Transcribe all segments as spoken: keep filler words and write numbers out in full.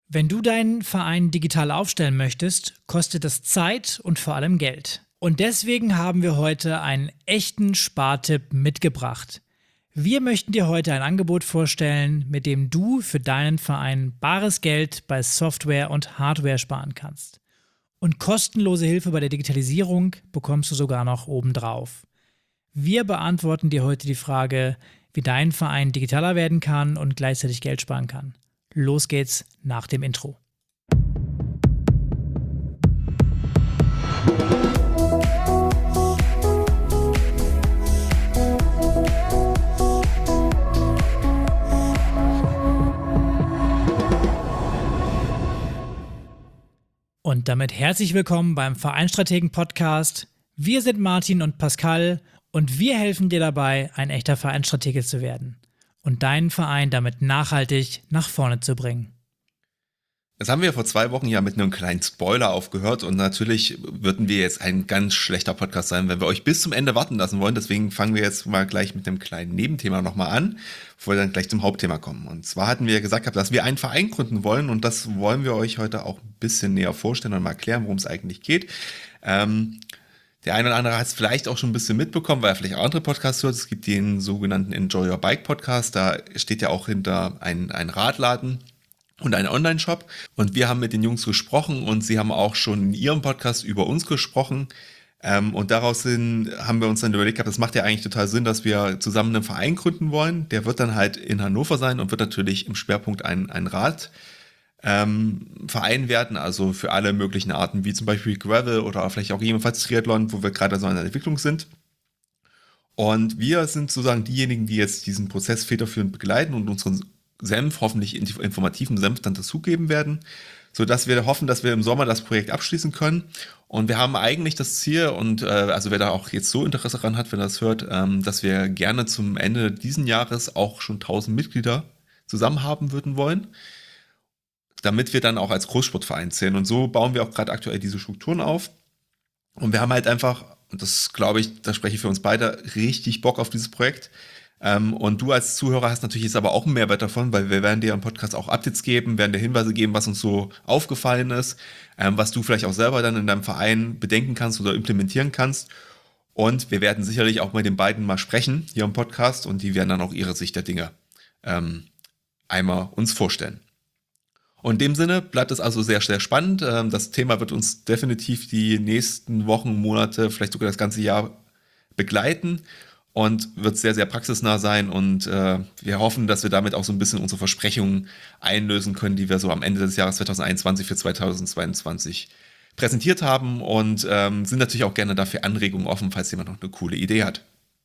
Wenn du deinen Verein digital aufstellen möchtest, kostet das Zeit und vor allem Geld. Und deswegen haben wir heute einen echten Spartipp mitgebracht. Wir möchten dir heute ein Angebot vorstellen, mit dem du für deinen Verein bares Geld bei Software und Hardware sparen kannst. Und kostenlose Hilfe bei der Digitalisierung bekommst du sogar noch obendrauf. Wir beantworten dir heute die Frage, wie dein Verein digitaler werden kann und gleichzeitig Geld sparen kann. Los geht's nach dem Intro. Und damit herzlich willkommen beim Vereinsstrategen-Podcast. Wir sind Martin und Pascal und wir helfen dir dabei, ein echter Vereinsstratege zu werden und deinen Verein damit nachhaltig nach vorne zu bringen. Das haben wir vor zwei Wochen ja mit einem kleinen Spoiler aufgehört und natürlich würden wir jetzt ein ganz schlechter Podcast sein, wenn wir euch bis zum Ende warten lassen wollen. Deswegen fangen wir jetzt mal gleich mit einem kleinen Nebenthema nochmal an, bevor wir dann gleich zum Hauptthema kommen. Und zwar hatten wir ja gesagt, dass wir einen Verein gründen wollen und das wollen wir euch heute auch ein bisschen näher vorstellen und mal erklären, worum es eigentlich geht. Ähm, Der eine oder andere hat es vielleicht auch schon ein bisschen mitbekommen, weil er vielleicht auch andere Podcasts hört. Es gibt den sogenannten Enjoy Your Bike Podcast. Da steht ja auch hinter ein, ein Radladen und ein Online-Shop. Und wir haben mit den Jungs gesprochen und sie haben auch schon in ihrem Podcast über uns gesprochen. Ähm, und daraus hin haben wir uns dann überlegt, das macht ja eigentlich total Sinn, dass wir zusammen einen Verein gründen wollen. Der wird dann halt in Hannover sein und wird natürlich im Schwerpunkt ein, ein Rad Ähm, Verein werden, also für alle möglichen Arten, wie zum Beispiel Gravel oder vielleicht auch ebenfalls Triathlon, wo wir gerade so in der Entwicklung sind. Und wir sind sozusagen diejenigen, die jetzt diesen Prozess federführend begleiten und unseren Senf, hoffentlich informativen Senf, dann dazugeben werden, sodass wir hoffen, dass wir im Sommer das Projekt abschließen können. Und wir haben eigentlich das Ziel, und äh, also wer da auch jetzt so Interesse daran hat, wenn er das hört, ähm, dass wir gerne zum Ende diesen Jahres auch schon tausend Mitglieder zusammen haben würden wollen, damit wir dann auch als Großsportverein zählen. Und so bauen wir auch gerade aktuell diese Strukturen auf. Und wir haben halt einfach, und das glaube ich, da spreche ich für uns beide, richtig Bock auf dieses Projekt. Und du als Zuhörer hast natürlich jetzt aber auch einen Mehrwert davon, weil wir werden dir im Podcast auch Updates geben, werden dir Hinweise geben, was uns so aufgefallen ist, was du vielleicht auch selber dann in deinem Verein bedenken kannst oder implementieren kannst. Und wir werden sicherlich auch mit den beiden mal sprechen hier im Podcast und die werden dann auch ihre Sicht der Dinge ähm, einmal uns vorstellen. Und in dem Sinne bleibt es also sehr, sehr spannend. Das Thema wird uns definitiv die nächsten Wochen, Monate, vielleicht sogar das ganze Jahr begleiten und wird sehr, sehr praxisnah sein. Und wir hoffen, dass wir damit auch so ein bisschen unsere Versprechungen einlösen können, die wir so am Ende des Jahres zwanzig einundzwanzig für zwanzig zweiundzwanzig präsentiert haben und sind natürlich auch gerne dafür Anregungen offen, falls jemand noch eine coole Idee hat.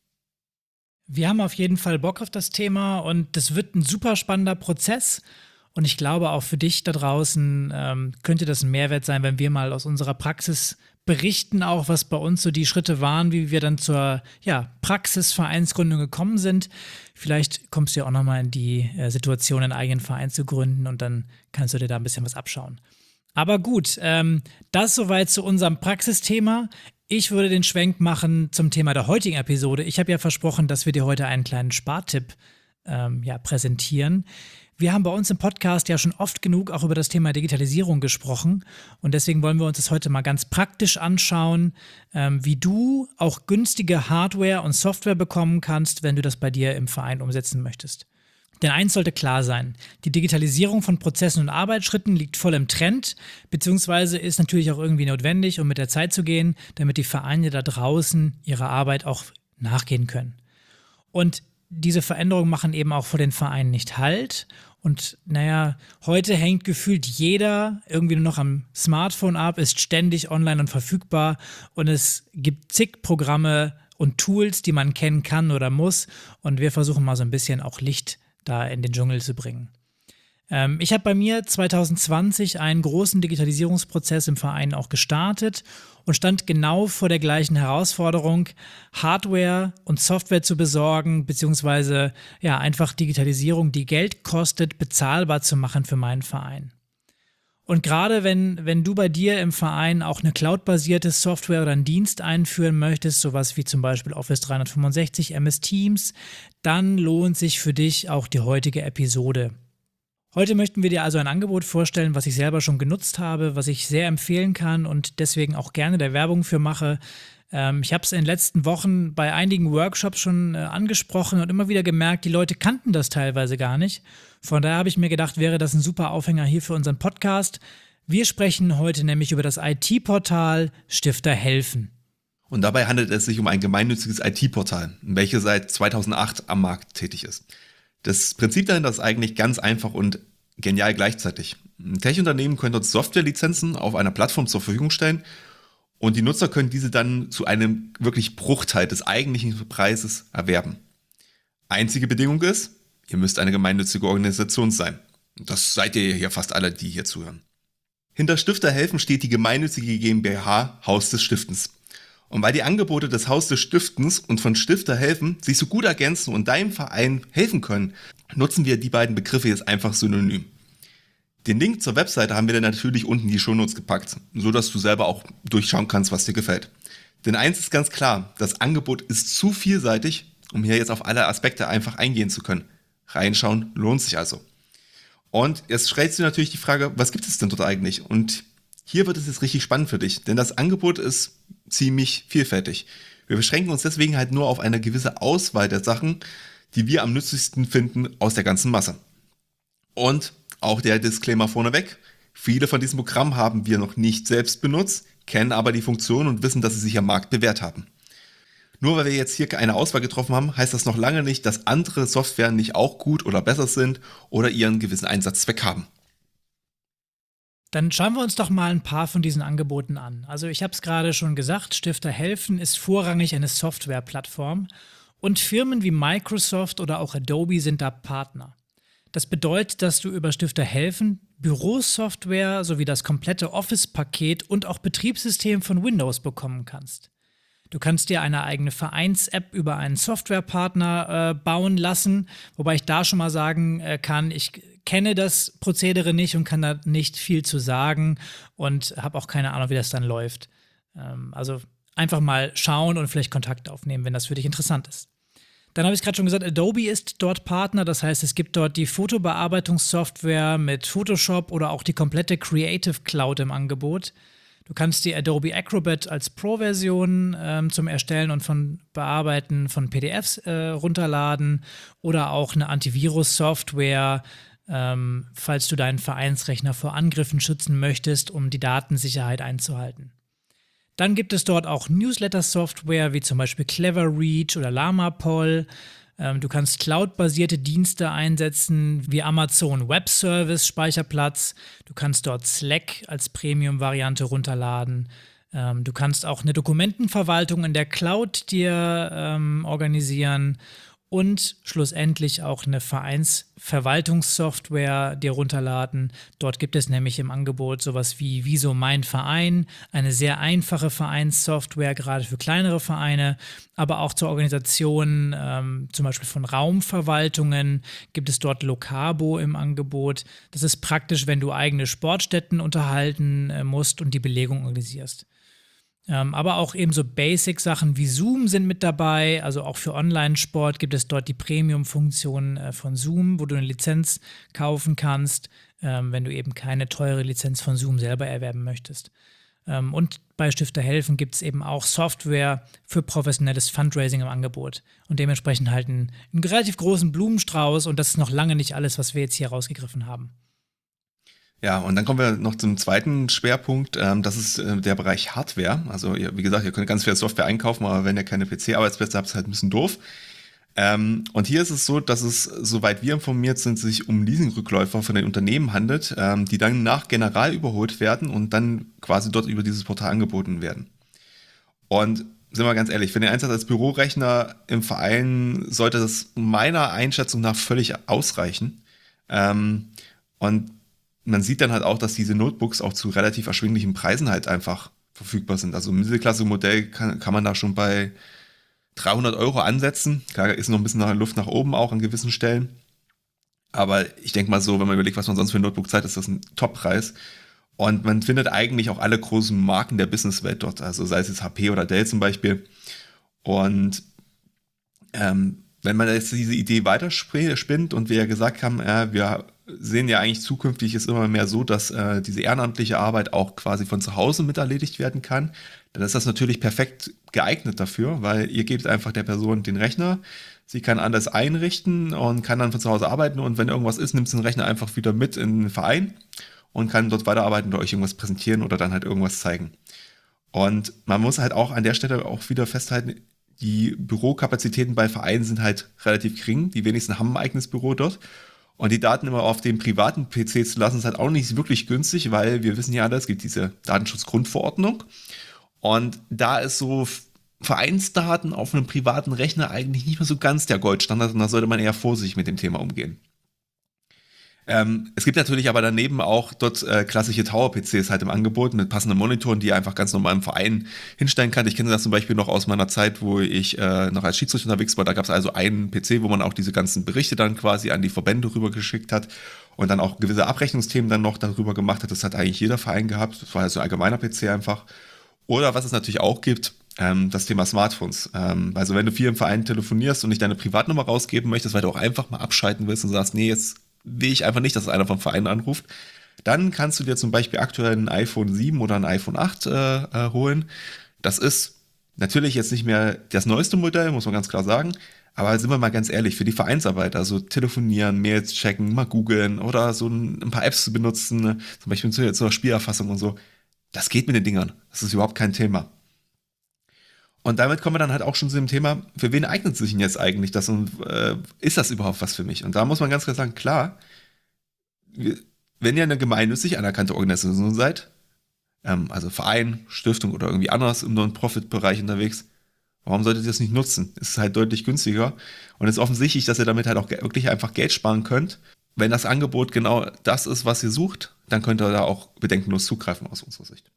Wir haben auf jeden Fall Bock auf das Thema und das wird ein super spannender Prozess. Und ich glaube, auch für dich da draußen ähm, könnte das ein Mehrwert sein, wenn wir mal aus unserer Praxis berichten, auch was bei uns so die Schritte waren, wie wir dann zur ja, Praxisvereinsgründung gekommen sind. Vielleicht kommst du ja auch nochmal in die äh, Situation, einen eigenen Verein zu gründen und dann kannst du dir da ein bisschen was abschauen. Aber gut, ähm, das soweit zu unserem Praxisthema. Ich würde den Schwenk machen zum Thema der heutigen Episode. Ich habe ja versprochen, dass wir dir heute einen kleinen Spartipp ähm, ja, präsentieren. Wir haben bei uns im Podcast ja schon oft genug auch über das Thema Digitalisierung gesprochen und deswegen wollen wir uns das heute mal ganz praktisch anschauen, ähm, wie du auch günstige Hardware und Software bekommen kannst, wenn du das bei dir im Verein umsetzen möchtest. Denn eins sollte klar sein, die Digitalisierung von Prozessen und Arbeitsschritten liegt voll im Trend, beziehungsweise ist natürlich auch irgendwie notwendig, um mit der Zeit zu gehen, damit die Vereine da draußen ihrer Arbeit auch nachgehen können. Und diese Veränderungen machen eben auch vor den Vereinen nicht Halt. Und naja, heute hängt gefühlt jeder irgendwie nur noch am Smartphone ab, ist ständig online und verfügbar und es gibt zig Programme und Tools, die man kennen kann oder muss und wir versuchen mal so ein bisschen auch Licht da in den Dschungel zu bringen. Ähm, ich habe bei mir zwanzig zwanzig einen großen Digitalisierungsprozess im Verein auch gestartet und stand genau vor der gleichen Herausforderung, Hardware und Software zu besorgen, beziehungsweise ja, einfach Digitalisierung, die Geld kostet, bezahlbar zu machen für meinen Verein. Und gerade wenn, wenn du bei dir im Verein auch eine cloudbasierte Software oder einen Dienst einführen möchtest, sowas wie zum Beispiel Office dreihundertfünfundsechzig, M S Teams, dann lohnt sich für dich auch die heutige Episode. Heute möchten wir dir also ein Angebot vorstellen, was ich selber schon genutzt habe, was ich sehr empfehlen kann und deswegen auch gerne der Werbung für mache. Ähm, ich habe es in den letzten Wochen bei einigen Workshops schon äh, angesprochen und immer wieder gemerkt, die Leute kannten das teilweise gar nicht. Von daher habe ich mir gedacht, wäre das ein super Aufhänger hier für unseren Podcast. Wir sprechen heute nämlich über das I T-Portal Stifter helfen. Und dabei handelt es sich um ein gemeinnütziges I T-Portal, welches seit zweitausendacht am Markt tätig ist. Das Prinzip dahinter ist eigentlich ganz einfach und genial gleichzeitig. Ein Tech-Unternehmen könnte dort Softwarelizenzen auf einer Plattform zur Verfügung stellen und die Nutzer können diese dann zu einem wirklich Bruchteil des eigentlichen Preises erwerben. Einzige Bedingung ist, ihr müsst eine gemeinnützige Organisation sein. Das seid ihr hier fast alle, die hier zuhören. Hinter Stifter helfen steht die gemeinnützige GmbH Haus des Stiftens. Und weil die Angebote des Haus des Stiftens und von Stifter helfen sich so gut ergänzen und deinem Verein helfen können, nutzen wir die beiden Begriffe jetzt einfach synonym. Den Link zur Webseite haben wir dann natürlich unten in die Shownotes gepackt, so dass du selber auch durchschauen kannst, was dir gefällt. Denn eins ist ganz klar, das Angebot ist zu vielseitig, um hier jetzt auf alle Aspekte einfach eingehen zu können. Reinschauen lohnt sich also. Und jetzt stellst du natürlich die Frage, was gibt es denn dort eigentlich? Und hier wird es jetzt richtig spannend für dich, denn das Angebot ist ziemlich vielfältig. Wir beschränken uns deswegen halt nur auf eine gewisse Auswahl der Sachen, die wir am nützlichsten finden aus der ganzen Masse. Und auch der Disclaimer vorneweg, viele von diesen Programmen haben wir noch nicht selbst benutzt, kennen aber die Funktion und wissen, dass sie sich am Markt bewährt haben. Nur weil wir jetzt hier eine Auswahl getroffen haben, heißt das noch lange nicht, dass andere Software nicht auch gut oder besser sind oder ihren gewissen Einsatzzweck haben. Dann schauen wir uns doch mal ein paar von diesen Angeboten an. Also ich habe es gerade schon gesagt, Stifter helfen ist vorrangig eine Softwareplattform und Firmen wie Microsoft oder auch Adobe sind da Partner. Das bedeutet, dass du über Stifter helfen Bürosoftware sowie das komplette Office-Paket und auch Betriebssystem von Windows bekommen kannst. Du kannst dir eine eigene Vereins-App über einen Softwarepartner äh, bauen lassen, wobei ich da schon mal sagen äh, kann, ich kenne das Prozedere nicht und kann da nicht viel zu sagen und habe auch keine Ahnung, wie das dann läuft. Ähm, also einfach mal schauen und vielleicht Kontakt aufnehmen, wenn das für dich interessant ist. Dann habe ich gerade schon gesagt, Adobe ist dort Partner, das heißt, es gibt dort die Fotobearbeitungssoftware mit Photoshop oder auch die komplette Creative Cloud im Angebot. Du kannst die Adobe Acrobat als Pro-Version ähm, zum Erstellen und von Bearbeiten von P D Fs äh, runterladen oder auch eine Antivirus-Software, ähm, falls du deinen Vereinsrechner vor Angriffen schützen möchtest, um die Datensicherheit einzuhalten. Dann gibt es dort auch Newsletter-Software wie zum Beispiel Cleverreach oder LlamaPoll. Du kannst cloud-basierte Dienste einsetzen, wie Amazon Web Service Speicherplatz. Du kannst dort Slack als Premium-Variante runterladen. Ähm, du kannst auch eine Dokumentenverwaltung in der Cloud dir ähm, organisieren und schlussendlich auch eine Vereinsverwaltungssoftware dir runterladen. Dort gibt es nämlich im Angebot sowas wie Wieso mein Verein, eine sehr einfache Vereinssoftware, gerade für kleinere Vereine, aber auch zur Organisation ähm, zum Beispiel von Raumverwaltungen gibt es dort Lokabo im Angebot. Das ist praktisch, wenn du eigene Sportstätten unterhalten äh, musst und die Belegung organisierst. Ähm, aber auch eben so Basic-Sachen wie Zoom sind mit dabei. Also auch für Online-Sport gibt es dort die Premium-Funktion äh, von Zoom, wo du eine Lizenz kaufen kannst, ähm, wenn du eben keine teure Lizenz von Zoom selber erwerben möchtest. Ähm, und bei Stifter helfen gibt es eben auch Software für professionelles Fundraising im Angebot. Und dementsprechend halt einen, einen relativ großen Blumenstrauß. Und das ist noch lange nicht alles, was wir jetzt hier rausgegriffen haben. Ja, und dann kommen wir noch zum zweiten Schwerpunkt, ähm, das ist äh, der Bereich Hardware. Also ihr, wie gesagt, ihr könnt ganz viel Software einkaufen, aber wenn ihr keine P C-Arbeitsplätze habt, ist halt ein bisschen doof. Ähm, und hier ist es so, dass es, soweit wir informiert sind, sich um Leasingrückläufer von den Unternehmen handelt, ähm, die dann nach General überholt werden und dann quasi dort über dieses Portal angeboten werden. Und sind wir ganz ehrlich, für den Einsatz als Bürorechner im Verein sollte das meiner Einschätzung nach völlig ausreichen. Ähm, und man sieht dann halt auch, dass diese Notebooks auch zu relativ erschwinglichen Preisen halt einfach verfügbar sind. Also im Mittelklasse-Modell kann, kann man da schon bei dreihundert Euro ansetzen. Klar, ist noch ein bisschen Luft nach oben auch an gewissen Stellen. Aber ich denke mal so, wenn man überlegt, was man sonst für ein Notebook zahlt, ist das ein Top-Preis. Und man findet eigentlich auch alle großen Marken der Businesswelt dort. Also sei es jetzt H P oder Dell zum Beispiel. Und ähm, wenn man jetzt diese Idee weiterspinnt und wir ja gesagt haben, äh, wir sehen ja eigentlich zukünftig ist immer mehr so, dass äh, diese ehrenamtliche Arbeit auch quasi von zu Hause mit erledigt werden kann. Dann ist das natürlich perfekt geeignet dafür, weil ihr gebt einfach der Person den Rechner, sie kann alles einrichten und kann dann von zu Hause arbeiten und wenn irgendwas ist, nimmt sie den Rechner einfach wieder mit in den Verein und kann dort weiterarbeiten oder euch irgendwas präsentieren oder dann halt irgendwas zeigen. Und man muss halt auch an der Stelle auch wieder festhalten, die Bürokapazitäten bei Vereinen sind halt relativ gering. Die wenigsten haben ein eigenes Büro dort. Und die Daten immer auf dem privaten P C zu lassen, ist halt auch nicht wirklich günstig, weil wir wissen ja alle, es gibt diese Datenschutzgrundverordnung. Und da ist so Vereinsdaten auf einem privaten Rechner eigentlich nicht mehr so ganz der Goldstandard und da sollte man eher vorsichtig mit dem Thema umgehen. Ähm, es gibt natürlich aber daneben auch dort äh, klassische Tower-P Cs halt im Angebot mit passenden Monitoren, die ihr einfach ganz normal im Verein hinstellen kann. Ich kenne das zum Beispiel noch aus meiner Zeit, wo ich äh, noch als Schiedsrichter unterwegs war. Da gab es also einen P C, wo man auch diese ganzen Berichte dann quasi an die Verbände rübergeschickt hat und dann auch gewisse Abrechnungsthemen dann noch darüber gemacht hat. Das hat eigentlich jeder Verein gehabt. Das war also ein allgemeiner P C einfach. Oder was es natürlich auch gibt, ähm, das Thema Smartphones. Ähm, also wenn du viel im Verein telefonierst und nicht deine Privatnummer rausgeben möchtest, weil du auch einfach mal abschalten willst und sagst, nee, jetzt will ich einfach nicht, dass einer vom Verein anruft, dann kannst du dir zum Beispiel aktuell ein iPhone sieben oder ein iPhone acht äh, äh, holen. Das ist natürlich jetzt nicht mehr das neueste Modell, muss man ganz klar sagen, aber sind wir mal ganz ehrlich, für die Vereinsarbeit, also telefonieren, Mails checken, mal googeln oder so ein, ein paar Apps zu benutzen, zum Beispiel zur, zur Spielerfassung und so, das geht mit den Dingern. Das ist überhaupt kein Thema. Und damit kommen wir dann halt auch schon zu dem Thema, für wen eignet sich denn jetzt eigentlich das und äh, ist das überhaupt was für mich? Und da muss man ganz klar sagen, klar, wenn ihr eine gemeinnützig anerkannte Organisation seid, ähm, also Verein, Stiftung oder irgendwie anders im Non-Profit-Bereich unterwegs, warum solltet ihr das nicht nutzen? Es ist halt deutlich günstiger und es ist offensichtlich, dass ihr damit halt auch wirklich einfach Geld sparen könnt. Wenn das Angebot genau das ist, was ihr sucht, dann könnt ihr da auch bedenkenlos zugreifen aus unserer Sicht.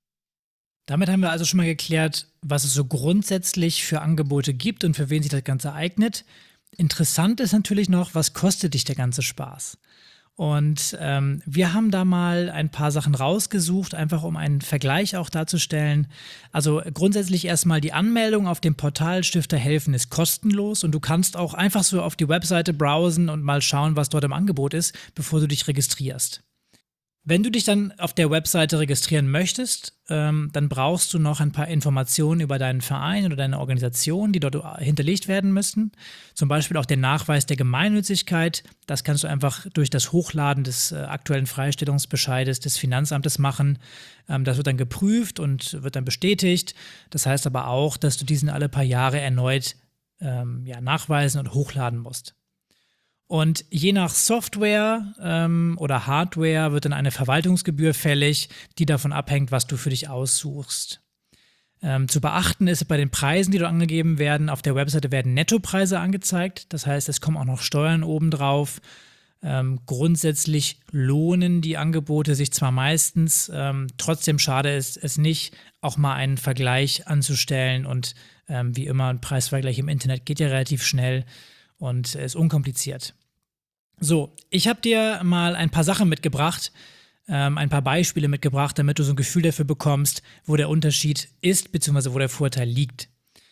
Damit haben wir also schon mal geklärt, was es so grundsätzlich für Angebote gibt und für wen sich das Ganze eignet. Interessant ist natürlich noch, was kostet dich der ganze Spaß? Und ähm, wir haben da mal ein paar Sachen rausgesucht, einfach um einen Vergleich auch darzustellen. Also grundsätzlich erstmal die Anmeldung auf dem Portal Stifter helfen ist kostenlos und du kannst auch einfach so auf die Webseite browsen und mal schauen, was dort im Angebot ist, bevor du dich registrierst. Wenn du dich dann auf der Webseite registrieren möchtest, ähm, dann brauchst du noch ein paar Informationen über deinen Verein oder deine Organisation, die dort hinterlegt werden müssen. Zum Beispiel auch den Nachweis der Gemeinnützigkeit. Das kannst du einfach durch das Hochladen des äh, aktuellen Freistellungsbescheides des Finanzamtes machen. Ähm, das wird dann geprüft und wird dann bestätigt. Das heißt aber auch, dass du diesen alle paar Jahre erneut ähm, ja, nachweisen und hochladen musst. Und je nach Software ähm, oder Hardware wird dann eine Verwaltungsgebühr fällig, die davon abhängt, was du für dich aussuchst. Ähm, zu beachten ist bei den Preisen, die dort angegeben werden, auf der Webseite werden Nettopreise angezeigt. Das heißt, es kommen auch noch Steuern obendrauf. Ähm, grundsätzlich lohnen die Angebote sich zwar meistens, ähm, trotzdem schade ist es nicht, auch mal einen Vergleich anzustellen. Und ähm, wie immer, ein Preisvergleich im Internet geht ja relativ schnell und ist unkompliziert. So, ich habe dir mal ein paar Sachen mitgebracht, ähm, ein paar Beispiele mitgebracht, damit du so ein Gefühl dafür bekommst, wo der Unterschied ist, beziehungsweise wo der Vorteil liegt.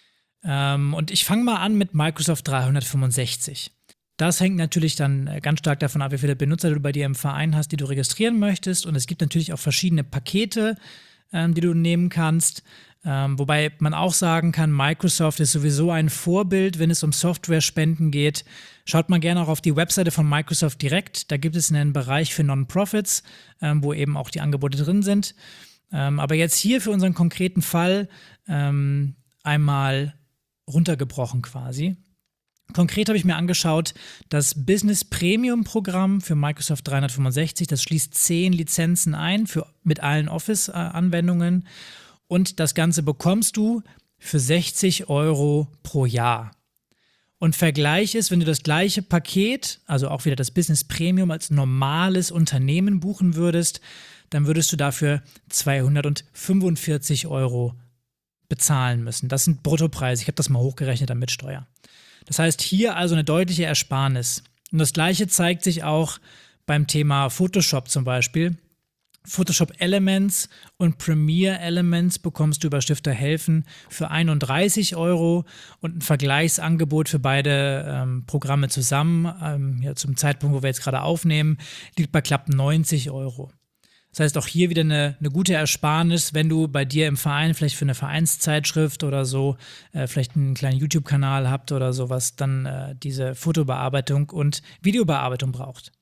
Ähm, und ich fange mal an mit Microsoft dreihundertfünfundsechzig. Das hängt natürlich dann ganz stark davon ab, wie viele Benutzer du bei dir im Verein hast, die du registrieren möchtest. Und es gibt natürlich auch verschiedene Pakete, ähm, die du nehmen kannst. Ähm, wobei man auch sagen kann, Microsoft ist sowieso ein Vorbild, wenn es um Software-Spenden geht. Schaut mal gerne auch auf die Webseite von Microsoft direkt. Da gibt es einen Bereich für Non-Profits, ähm, wo eben auch die Angebote drin sind. Ähm, aber jetzt hier für unseren konkreten Fall ähm, einmal runtergebrochen quasi. Konkret habe ich mir angeschaut, das Business Premium Programm für Microsoft dreihundertfünfundsechzig, das schließt zehn Lizenzen ein für, mit allen Office-Anwendungen. Und das Ganze bekommst du für sechzig Euro pro Jahr. Und Vergleich ist, wenn du das gleiche Paket, also auch wieder das Business Premium als normales Unternehmen buchen würdest, dann würdest du dafür zweihundertfünfundvierzig Euro bezahlen müssen. Das sind Bruttopreise. Ich habe das mal hochgerechnet dann mit Steuer. Das heißt, hier also eine deutliche Ersparnis. Und das Gleiche zeigt sich auch beim Thema Photoshop zum Beispiel. Photoshop Elements und Premiere Elements bekommst du über Stifter Helfen für einunddreißig Euro und ein Vergleichsangebot für beide ähm, Programme zusammen, ähm, ja, zum Zeitpunkt, wo wir jetzt gerade aufnehmen, liegt bei knapp neunzig Euro. Das heißt, auch hier wieder eine, eine gute Ersparnis, wenn du bei dir im Verein vielleicht für eine Vereinszeitschrift oder so äh, vielleicht einen kleinen YouTube-Kanal habt oder sowas, dann äh, diese Fotobearbeitung und Videobearbeitung braucht.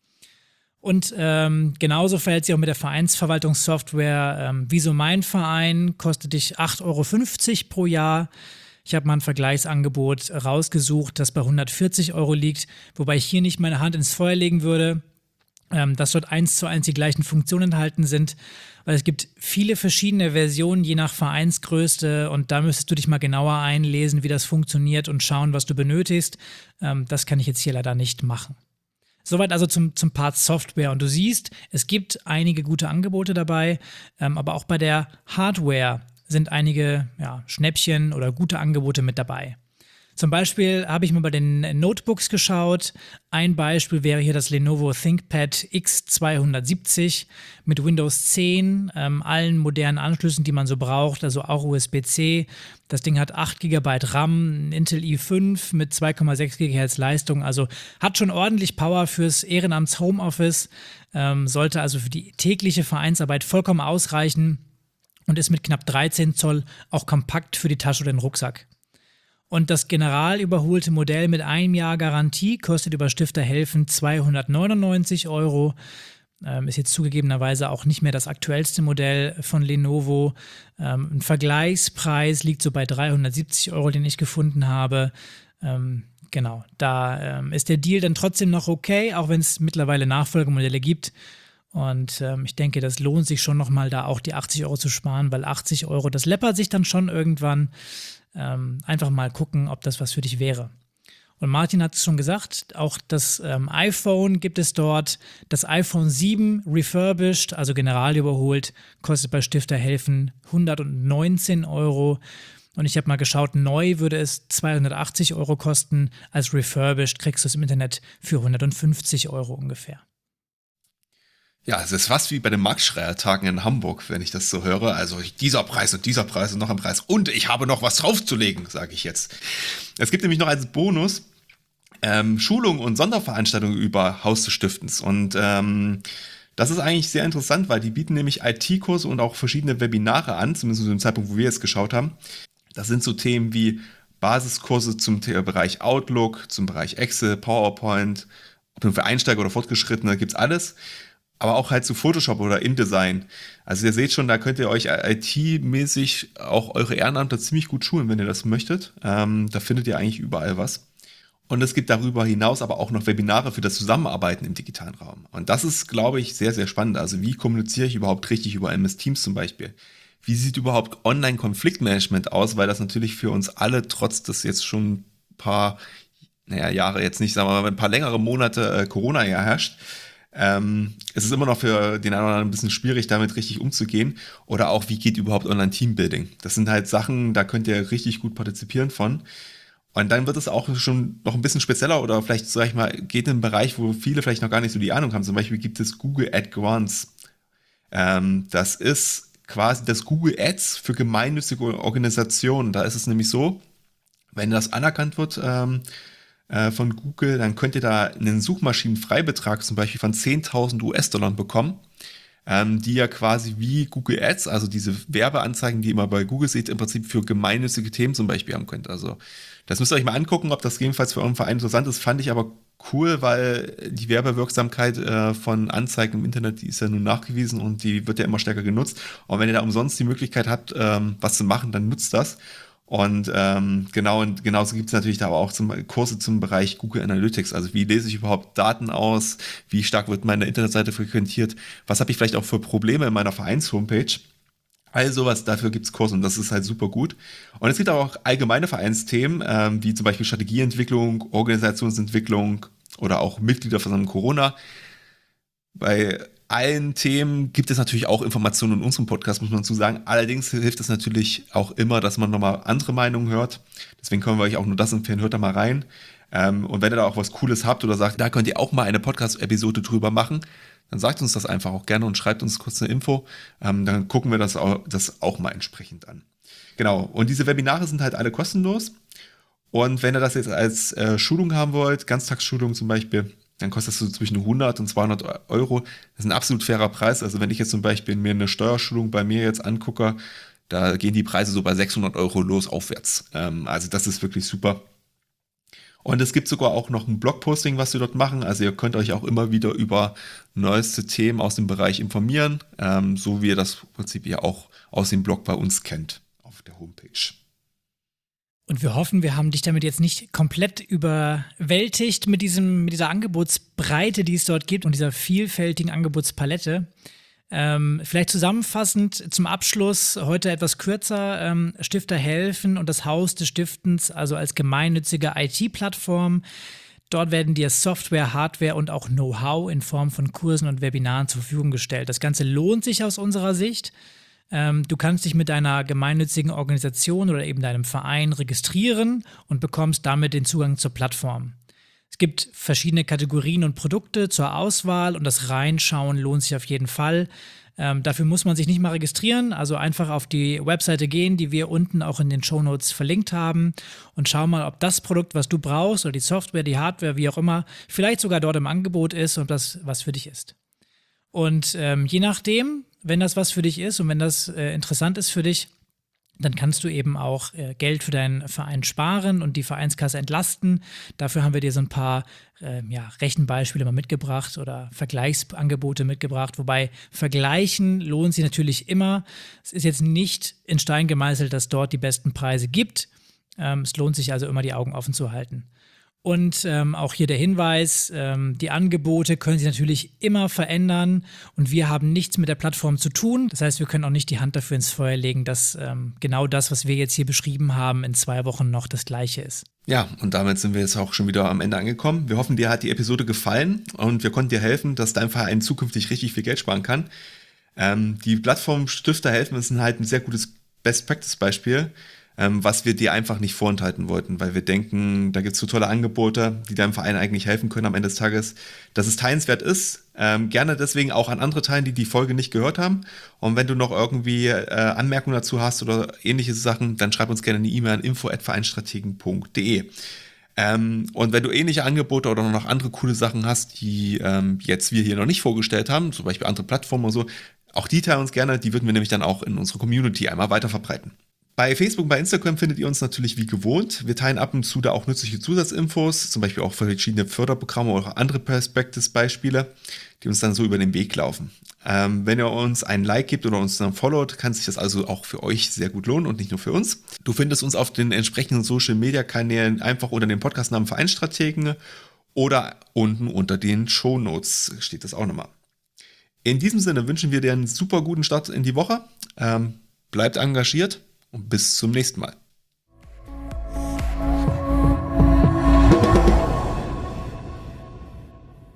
Und ähm, genauso verhält sich auch mit der Vereinsverwaltungssoftware. Ähm, Wieso mein Verein kostet dich acht Euro fünfzig pro Jahr. Ich habe mal ein Vergleichsangebot rausgesucht, das bei hundertvierzig Euro liegt, wobei ich hier nicht meine Hand ins Feuer legen würde, ähm, dass dort eins zu eins die gleichen Funktionen enthalten sind, weil es gibt viele verschiedene Versionen, je nach Vereinsgröße, und da müsstest du dich mal genauer einlesen, wie das funktioniert und schauen, was du benötigst. Ähm, das kann ich jetzt hier leider nicht machen. Soweit also zum, zum Part Software. Und du siehst, es gibt einige gute Angebote dabei, ähm, aber auch bei der Hardware sind einige ja, Schnäppchen oder gute Angebote mit dabei. Zum Beispiel habe ich mal bei den Notebooks geschaut. Ein Beispiel wäre hier das Lenovo ThinkPad X zweihundertsiebzig mit Windows zehn, ähm, allen modernen Anschlüssen, die man so braucht, also auch U S B C. Das Ding hat acht Gigabyte RAM, ein Intel i fünf mit zwei Komma sechs Gigahertz Leistung, also hat schon ordentlich Power fürs Ehrenamts-Homeoffice, ähm, sollte also für die tägliche Vereinsarbeit vollkommen ausreichen und ist mit knapp dreizehn Zoll auch kompakt für die Tasche oder den Rucksack. Und das general überholte Modell mit einem Jahr Garantie kostet über Stifter Helfen zweihundertneunundneunzig Euro. Ähm, ist jetzt zugegebenerweise auch nicht mehr das aktuellste Modell von Lenovo. Ähm, ein Vergleichspreis liegt so bei dreihundertsiebzig Euro, den ich gefunden habe. Ähm, genau, da ähm, ist der Deal dann trotzdem noch okay, auch wenn es mittlerweile Nachfolgemodelle gibt. Und ähm, ich denke, das lohnt sich schon nochmal, da auch die achtzig Euro zu sparen, weil achtzig Euro, das läppert sich dann schon irgendwann. Ähm, einfach mal gucken, ob das was für dich wäre. Und Martin hat es schon gesagt, auch das ähm, iPhone gibt es dort. Das iPhone sieben refurbished, also general überholt, kostet bei Stifter Helfen hundertneunzehn Euro. Und ich habe mal geschaut, neu würde es zweihundertachtzig Euro kosten. Als refurbished kriegst du es im Internet für hundertfünfzig Euro ungefähr. Ja, es ist fast wie bei den Marktschreier-Tagen in Hamburg, wenn ich das so höre. Also dieser Preis und dieser Preis und noch ein Preis. Und ich habe noch was draufzulegen, sage ich jetzt. Es gibt nämlich noch als Bonus ähm, Schulungen und Sonderveranstaltungen über Haus des Stiftens. Und ähm, das ist eigentlich sehr interessant, weil die bieten nämlich I T-Kurse und auch verschiedene Webinare an, zumindest zu dem Zeitpunkt, wo wir jetzt geschaut haben. Das sind so Themen wie Basiskurse zum Bereich Outlook, zum Bereich Excel, PowerPoint, ob nur für Einsteiger oder Fortgeschrittene, gibt's alles. Aber auch halt zu Photoshop oder InDesign. Also ihr seht schon, da könnt ihr euch I T-mäßig auch eure Ehrenamter ziemlich gut schulen, wenn ihr das möchtet. Ähm, da findet ihr eigentlich überall was. Und es gibt darüber hinaus aber auch noch Webinare für das Zusammenarbeiten im digitalen Raum. Und das ist, glaube ich, sehr, sehr spannend. Also wie kommuniziere ich überhaupt richtig über M S Teams zum Beispiel? Wie sieht überhaupt Online-Konfliktmanagement aus? Weil das natürlich für uns alle, trotz des jetzt schon ein paar, naja, Jahre jetzt nicht, sagen wir mal, ein paar längere Monate äh, Corona ja herrscht, Ähm, es ist immer noch für den einen oder anderen ein bisschen schwierig, damit richtig umzugehen. Oder auch, wie geht überhaupt Online-Teambuilding? Das sind halt Sachen, da könnt ihr richtig gut partizipieren von. Und dann wird es auch schon noch ein bisschen spezieller oder vielleicht, sag ich mal, geht in einen Bereich, wo viele vielleicht noch gar nicht so die Ahnung haben. Zum Beispiel gibt es Google Ad Grants. Ähm, das ist quasi das Google Ads für gemeinnützige Organisationen. Da ist es nämlich so, wenn das anerkannt wird, ähm, von Google, dann könnt ihr da einen Suchmaschinenfreibetrag zum Beispiel von zehntausend US-Dollar bekommen, ähm, die ja quasi wie Google Ads, also diese Werbeanzeigen, die ihr immer bei Google seht, im Prinzip für gemeinnützige Themen zum Beispiel haben könnt. Also das müsst ihr euch mal angucken, ob das jedenfalls für euren Verein interessant ist. Fand ich aber cool, weil die Werbewirksamkeit äh, von Anzeigen im Internet, die ist ja nun nachgewiesen und die wird ja immer stärker genutzt. Und wenn ihr da umsonst die Möglichkeit habt, ähm, was zu machen, dann nutzt das. Und ähm, genau, und genauso gibt es natürlich da aber auch zum, Kurse zum Bereich Google Analytics. Also wie lese ich überhaupt Daten aus? Wie stark wird meine Internetseite frequentiert? Was habe ich vielleicht auch für Probleme in meiner Vereins-Homepage? All sowas, dafür gibt es Kurse und das ist halt super gut. Und es gibt aber auch allgemeine Vereinsthemen, ähm, wie zum Beispiel Strategieentwicklung, Organisationsentwicklung oder auch Mitgliederversammlung Corona. Bei allen Themen gibt es natürlich auch Informationen in unserem Podcast, muss man dazu sagen. Allerdings hilft es natürlich auch immer, dass man nochmal andere Meinungen hört. Deswegen können wir euch auch nur das empfehlen, hört da mal rein. Ähm, und wenn ihr da auch was Cooles habt oder sagt, da könnt ihr auch mal eine Podcast-Episode drüber machen, dann sagt uns das einfach auch gerne und schreibt uns kurz eine Info. Ähm, dann gucken wir das auch, das auch mal entsprechend an. Genau, und diese Webinare sind halt alle kostenlos. Und wenn ihr das jetzt als äh, Schulung haben wollt, Ganztagsschulung zum Beispiel, dann kostet das so zwischen hundert und zweihundert Euro. Das ist ein absolut fairer Preis. Also wenn ich jetzt zum Beispiel mir eine Steuerschulung bei mir jetzt angucke, da gehen die Preise so bei sechshundert Euro los aufwärts. Ähm, also das ist wirklich super. Und es gibt sogar auch noch ein Blogposting, was wir dort machen. Also ihr könnt euch auch immer wieder über neueste Themen aus dem Bereich informieren, ähm, so wie ihr das im Prinzip ja auch aus dem Blog bei uns kennt auf der Homepage. Und wir hoffen, wir haben dich damit jetzt nicht komplett überwältigt mit, diesem, mit dieser Angebotsbreite, die es dort gibt und dieser vielfältigen Angebotspalette. Ähm, vielleicht zusammenfassend zum Abschluss, heute etwas kürzer, ähm, Stifter helfen und das Haus des Stiftens, also als gemeinnützige I T-Plattform. Dort werden dir Software, Hardware und auch Know-how in Form von Kursen und Webinaren zur Verfügung gestellt. Das Ganze lohnt sich aus unserer Sicht. Ähm, du kannst dich mit deiner gemeinnützigen Organisation oder eben deinem Verein registrieren und bekommst damit den Zugang zur Plattform. Es gibt verschiedene Kategorien und Produkte zur Auswahl und das Reinschauen lohnt sich auf jeden Fall. Ähm, dafür muss man sich nicht mal registrieren, also einfach auf die Webseite gehen, die wir unten auch in den Shownotes verlinkt haben und schau mal, ob das Produkt, was du brauchst oder die Software, die Hardware, wie auch immer, vielleicht sogar dort im Angebot ist und das was für dich ist. Und ähm, je nachdem, wenn das was für dich ist und wenn das äh, interessant ist für dich, dann kannst du eben auch äh, Geld für deinen Verein sparen und die Vereinskasse entlasten. Dafür haben wir dir so ein paar äh, ja, Rechenbeispiele mal mitgebracht oder Vergleichsangebote mitgebracht. Wobei Vergleichen lohnt sich natürlich immer. Es ist jetzt nicht in Stein gemeißelt, dass dort die besten Preise gibt. Ähm, es lohnt sich also immer, die Augen offen zu halten. Und ähm, auch hier der Hinweis, ähm, die Angebote können sich natürlich immer verändern und wir haben nichts mit der Plattform zu tun. Das heißt, wir können auch nicht die Hand dafür ins Feuer legen, dass ähm, genau das, was wir jetzt hier beschrieben haben, in zwei Wochen noch das Gleiche ist. Ja, und damit sind wir jetzt auch schon wieder am Ende angekommen. Wir hoffen, dir hat die Episode gefallen und wir konnten dir helfen, dass dein Verein zukünftig richtig viel Geld sparen kann. Ähm, die Plattform Stifter helfen ist halt ein sehr gutes Best-Practice-Beispiel, ähm, was wir dir einfach nicht vorenthalten wollten, weil wir denken, da gibt es so tolle Angebote, die deinem Verein eigentlich helfen können am Ende des Tages, dass es teilenswert ist. Ähm, gerne deswegen auch an andere teilen, die die Folge nicht gehört haben. Und wenn du noch irgendwie äh, Anmerkungen dazu hast oder ähnliche Sachen, dann schreib uns gerne eine E-Mail an info at vereinstrategen punkt de. Ähm, und wenn du ähnliche Angebote oder noch andere coole Sachen hast, die ähm, jetzt wir hier noch nicht vorgestellt haben, zum Beispiel andere Plattformen oder so, auch die teilen uns gerne, die würden wir nämlich dann auch in unsere Community einmal weiter verbreiten. Bei Facebook und bei Instagram findet ihr uns natürlich wie gewohnt. Wir teilen ab und zu da auch nützliche Zusatzinfos, zum Beispiel auch für verschiedene Förderprogramme oder auch andere Perspectives-Beispiele, die uns dann so über den Weg laufen. Ähm, wenn ihr uns ein Like gebt oder uns dann followt, kann sich das also auch für euch sehr gut lohnen und nicht nur für uns. Du findest uns auf den entsprechenden Social-Media-Kanälen einfach unter dem Podcastnamen Vereinstrategen oder unten unter den Shownotes steht das auch nochmal. In diesem Sinne wünschen wir dir einen super guten Start in die Woche. Ähm, bleibt engagiert. Und bis zum nächsten Mal.